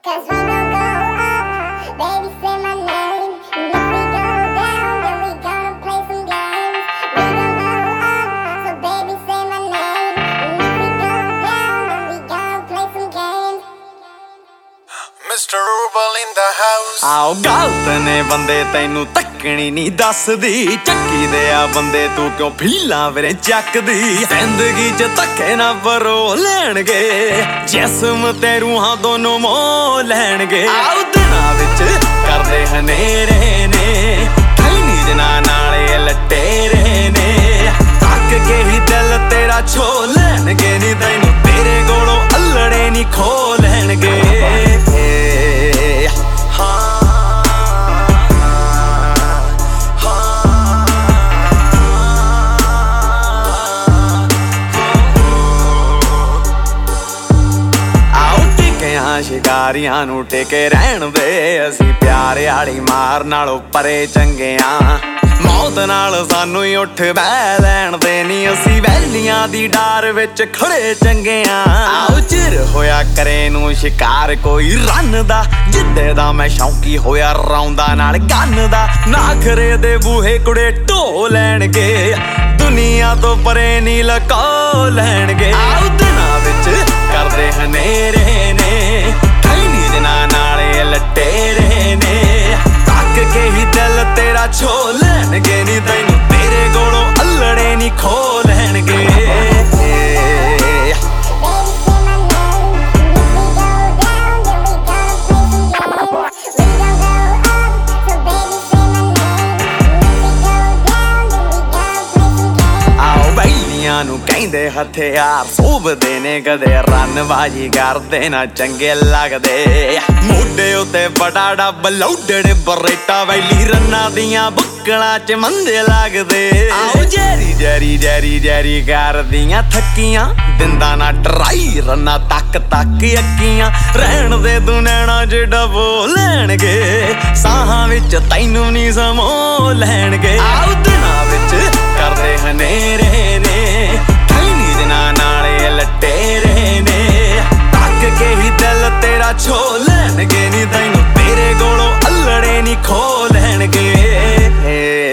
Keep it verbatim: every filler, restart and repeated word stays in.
Cause we gon' go up, baby say my name. And if we go down, then we gonna play some games. We gon' go up, so baby say my name. And if we go down, then we gonna play some games. Mister Rubel in the house. ਆਓ ਗਲਤ ਨੇ ਬੰਦੇ ਤੈਨੂੰ ਤੱਕਣੀ ਨਹੀਂ ਦੱਸਦੀ, ਚੱਕੀ ਦੇ ਆ ਬੰਦੇ ਤੂੰ ਕਿਉਂ ਫੀਲਾਂ ਵੀਰੇ ਚੱਕਦੀ। ਜ਼ਿੰਦਗੀ 'ਚ ਧੱਕੇ ਨਾ ਪਰੋ ਲੈਣਗੇ, ਜਿਸਮ ਤੇ ਰੂਹਾਂ ਦੋਨੋਂ ਮੋਹ ਲੈਣਗੇ। ਆਓ ਦਿਨਾਂ ਵਿੱਚ ਕਰਦੇ ਹਨੇਰੇ ਨੇ, ਕਈ ਨੀਂਦਾਂ ਨਾਲੇ ਲਟੇਰੇ ਨੇ, ਤੱਕ ਕੇ ਹੀ ਦਿਲ ਤੇਰਾ ਛੋ ਲੈਣਗੇ। ਨੀ ਤੈਨੂੰ ਤੇਰੇ ਕੋਲੋਂ ਅਲੜੇ ਨਹੀਂ ਖੋ ਲੈਣਗੇ। ਸ਼ਿਕਾਰੀਆਂ ਨੂੰ ਟਿਕੇ ਰਹਿਣ ਦੇ, ਅਸੀਂ ਪਿਆਰ ਵਾਲੀ ਮਾਰ ਨਾਲੋਂ ਪਰੇ ਚੰਗੇ ਆਂ। ਮੌਤ ਨਾਲ ਸਾਨੂੰ ਹੀ ਉੱਠ ਬਹਿ ਲੈਣ ਦੇ, ਨੀ ਅਸੀਂ ਵੈਲੀਆਂ ਦੀ ਡਾਰ ਵਿੱਚ ਖੜੇ ਚੰਗੇ ਆਂ। ਆਓ ਚਿਰ ਹੋਇਆ ਕਰੇ ਨੂੰ ਸ਼ਿਕਾਰ ਕੋਈ ਰੰਨ ਦਾ, ਜਿੱਦੇ ਦਾ ਮੈਂ ਸ਼ੌਂਕੀ ਹੋਇਆ ਰੌਂਦਾ ਨਾਲ ਗੰਨ ਦਾ। ਨਾਖਰੇ ਦੇ ਬੂਹੇ ਕੁੜੇ ਢੋ ਲੈਣਗੇ, ਦੁਨੀਆ ਤੋਂ ਪਰੇ ਨੀ ਲਕੋ ਲੈਣਗੇ। ਆਓ ਦਿਨਾਂ ਵਿੱਚ ਕਰਦੇ ਹਨੇਰੇ ਨੇ, ਕਈ ਨੀਂਦਾਂ ਨਾਲੇ ਲਟੇਰੇ ਨੇ, ਤੱਕ ਕੇ ਹੀ ਦਿਲ ਤੇਰਾ ਛੋ ਲੈਣਗੇ। ਨੀ ਤੈਨੂੰ ਤੇਰੇ ਕੋਲੋਂ ਅਲੜੇ ਨਹੀਂ ਖੋ ਲੈਣਗੇ। ਨੂੰ ਕਹਿੰਦੇ ਹਥਿਆਰ ਸੋਭਦੇ ਨੇ, ਕਦੇ ਰੰਨਬਾਜੀ ਕਰਦੇ ਨਾ ਚੰਗੇ ਲੱਗਦੇ। ਮੋਢੇ ਉੱਤੇ ਬੜਾ ਡੱਬ ਲੋਡਡ ਬਰੇਟਾ, ਵੈਲੀ ਰੰਨਾਂ ਦੀਆਂ ਬੁੱਕਲਾਂ 'ਚ ਮੰਦੇ ਲੱਗਦੇ। ਆਓ ਜੈਰੀ ਜੈਰੀ ਜੈਰੀ ਜੈਰੀ ਕਰਦੀਆਂ ਥੱਕੀਆਂ, ਦਿੰਦਾ ਨਾ ਟਰਾਈ ਰੰਨਾਂ ਤੱਕ ਤੱਕ ਅੱਕੀਆਂ। ਰਹਿਣ ਦੇ ਤੂੰ ਨੈਣਾ 'ਚ ਡਬੋ ਲੈਣਗੇ, ਸਾਹਾਂ ਵਿੱਚ ਤੈਨੂੰ ਨੀ ਸਮੋ ਲੈਣਗੇ। ਆਓ ਦਿਨਾਂ ਵਿੱਚ ਕਰਦੇ ਹਨੇਰੇ ਨੇ, ਕਈ ਨੀਂਦਾਂ ਨਾਲੇ ਲਟੇਰੇ ਨੇ, ਤੱਕ ਕੇ ਹੀ ਦਿਲ ਤੇਰਾ ਛੋ ਲੈਣਗੇ। ਨੀ ਤੈਨੂੰ ਤੇਰੇ ਕੋਲੋਂ ਅਲੜੇ ਨਹੀਂ ਖੋ ਲੈਣਗੇ।